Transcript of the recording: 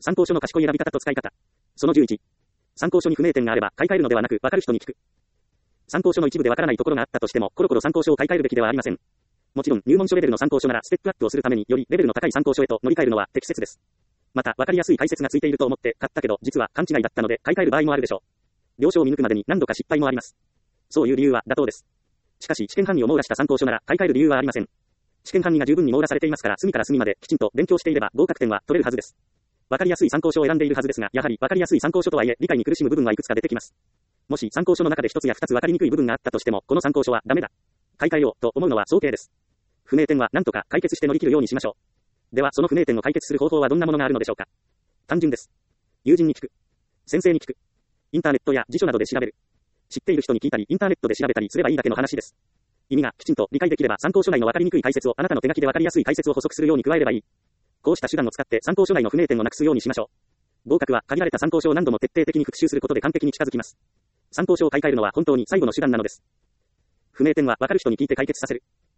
参考書の賢い選び方と使い方。その11。参考書に不明点があれば買い替えるのではなく、わかる人に聞く。参考書の一部でわからないところがあったとしても、コロコロ参考書を買い替えるべきではありません。もちろん、入門書レベルの参考書ならステップアップをするためによりレベルの高い参考書へと乗り換えるのは適切です。また、わかりやすい解説がついていると思って買ったけど、実は勘違いだったので買い替える場合もあるでしょう。了承を見抜くまでに何度か失敗もあります。そういう理由は妥当です。しかし、試験管理を網羅した参考書なら買い替える理由はありません。試験管理が十分に網羅されていますから、隅から隅まできちんと勉強していれば合格点は取れるはずです。わかりやすい参考書を選んでいるはずですが、やはりわかりやすい参考書とはいえ、理解に苦しむ部分はいくつか出てきます。もし参考書の中で一つや二つわかりにくい部分があったとしても、この参考書はダメだ。買い替えようと思うのは早計です。不明点は何とか解決して乗り切るようにしましょう。では、その不明点を解決する方法はどんなものがあるのでしょうか。単純です。友人に聞く。先生に聞く。インターネットや辞書などで調べる。知っている人に聞いたり、インターネットで調べたりすればいいだけの話です。意味がきちんと理解できれば参考書内のわかりにくい解説をあなたの手書きでわかりやすい解説を補足するように加えればいい。こうした手段を使って参考書内の不明点をなくすようにしましょう。合格は限られた参考書を何度も徹底的に復習することで完璧に近づきます。参考書を買い替えるのは本当に最後の手段なのです。不明点はわかる人に聞いて解決させる。